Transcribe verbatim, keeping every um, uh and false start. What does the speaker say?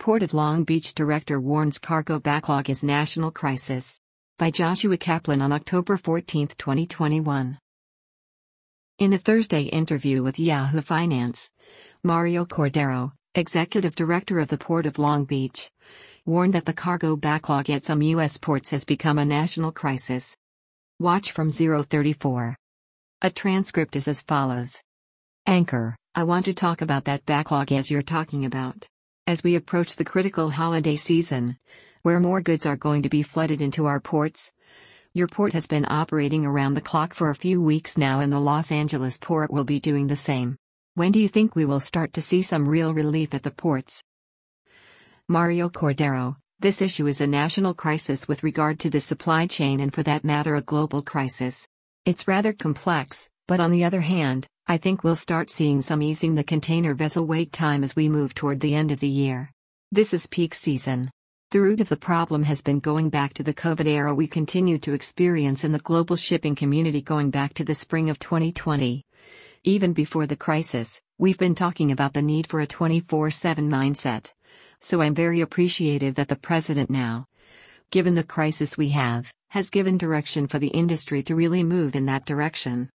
Port of Long Beach Director warns cargo backlog is national crisis. By Joshua Kaplan on October fourteenth, twenty twenty-one. In a Thursday interview with Yahoo Finance, Mario Cordero, executive director of the Port of Long Beach, warned that the cargo backlog at some U S ports has become a national crisis. Watch from zero thirty-four. A transcript is as follows. Anchor, I want to talk about that backlog as you're talking about. As we approach the critical holiday season, where more goods are going to be flooded into our ports, your port has been operating around the clock for a few weeks now, and the Los Angeles port will be doing the same. When do you think we will start to see some real relief at the ports? Mario Cordero, this issue is a national crisis with regard to the supply chain, and for that matter a global crisis. It's rather complex, but on the other hand, I think we'll start seeing some easing the container vessel wait time as we move toward the end of the year. This is peak season. The root of the problem has been going back to the COVID era we continued to experience in the global shipping community going back to the spring of twenty twenty. Even before the crisis, we've been talking about the need for a twenty-four seven mindset. So I'm very appreciative that the president now, given the crisis we have, has given direction for the industry to really move in that direction.